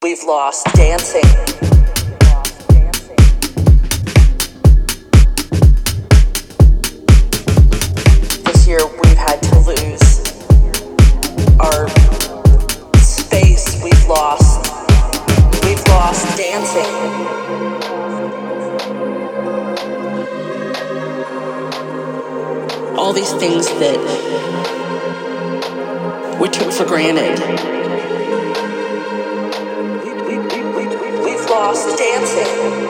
we've lost dancing. This year we've had to lose our space. We've lost dancing. All these things that we took for granted. We've lost dancing.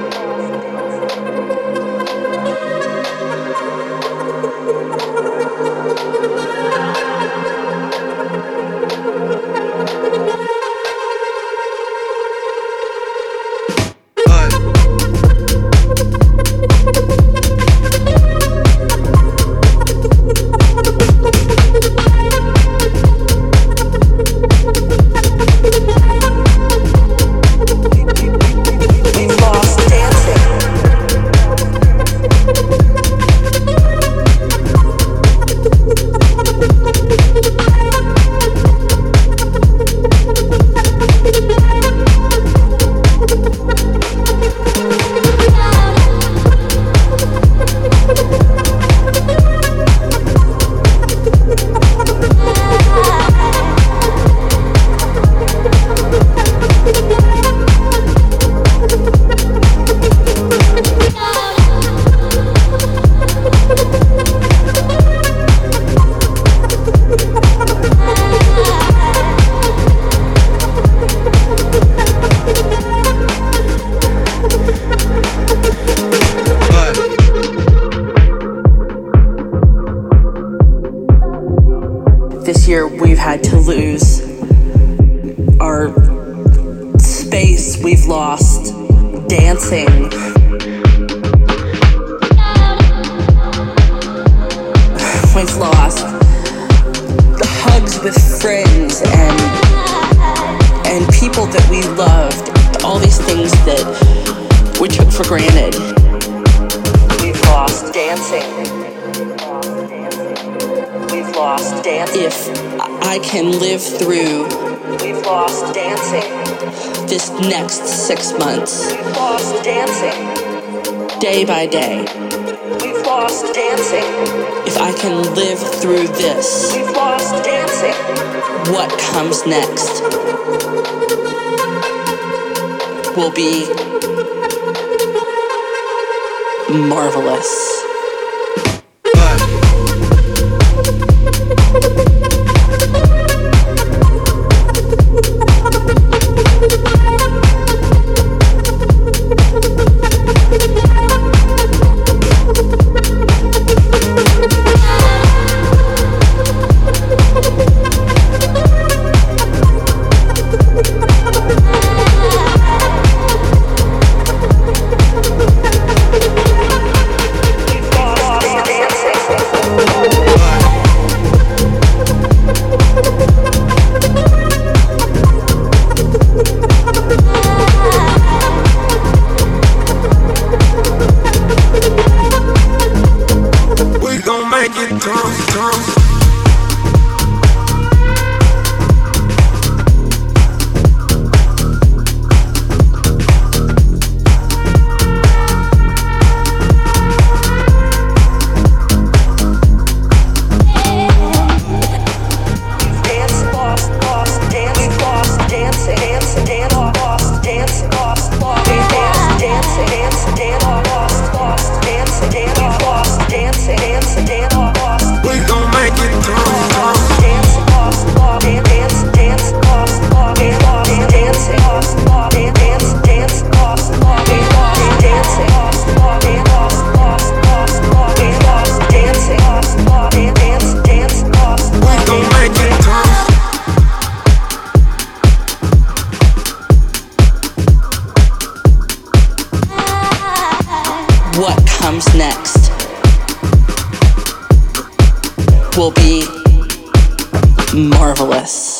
This year we've had to lose our space. We've lost dancing. We've lost the hugs with friends and people that we loved. All these things that we took for granted. We've lost dancing. We've lost dancing. If I can live through, we've lost dancing. This next 6 months, we've lost dancing. Day by day, we've lost dancing. If I can live through this, we've lost dancing. What comes next will be marvelous. What comes next will be marvelous.